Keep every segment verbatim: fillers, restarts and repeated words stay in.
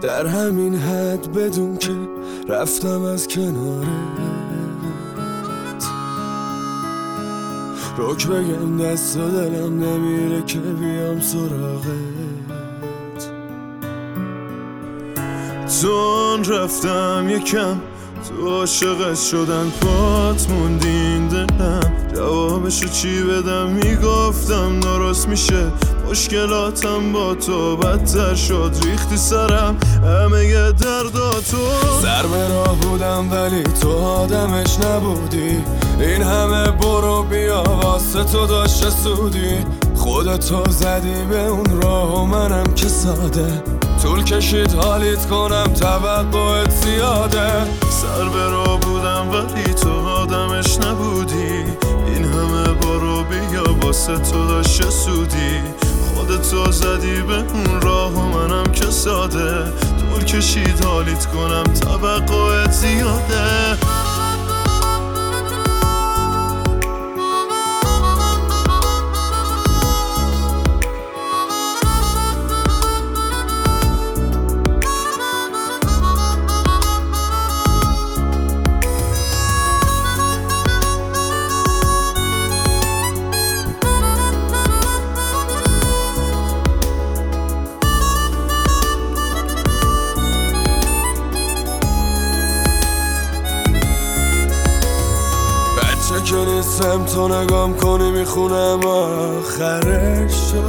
در همین حد بدون که رفتم از کنارت، رک بگم دست و دلم نمیره که بیام سراغت. چون رفتم یکم تو عاشقت شدن پات موندین دلم، جوابشو چی بدم؟ میگفتم درست میشه، مشکلاتم با تو بدتر شد، ریختی سرم همه ی درداتو. سر به راه بودم ولی تو آدمش نبودی، این همه برو بیا واسه تو داشته سودی، خودتو زدی به اون راه و منم که ساده، طول کشید حالیت کنم توقعت زیاده. سر به راه بودم ولی تو آدمش نبودی، این همه برو بیا واسه تو داشته سودی، خودتو زدی به اون راه و منم که ساده، طول کشید حالیت کنم توقعت زیاده. که نیستم تو نگام کنی میخونم آخرشو،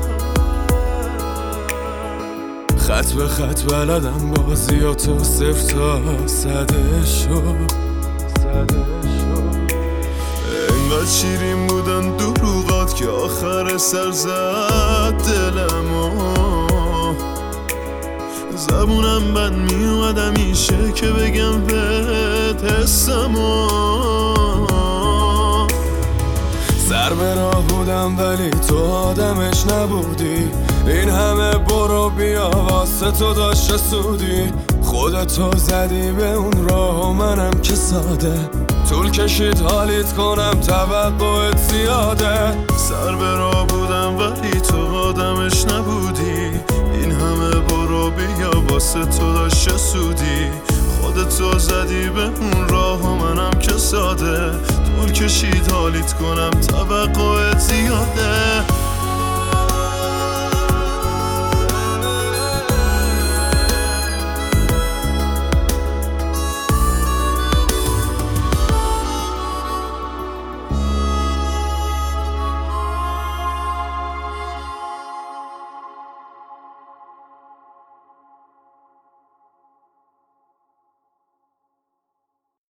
خط به خط بلدم بازی و تو صفر تا صده شو. انقدر شیرین بودن دروغات که آخر سر زد دلمو، زبونم بند میومد همیشه که بگم بهت حسمو. سر به راه بودم ولی تو آدمش نبودی، این همه برو بیا واسه تو داشته سودی، خودتو زدی به اون راه و منم که ساده، طول کشید حالیت کنم توقعت زیاده. سر به راه بودم ولی تو آدمش نبودی، این همه برو بیا واسه تو داشته سودی، خودتو زدی به اون راه و منم که ساده، طول کشید حالیت کنم توقعت زیاده.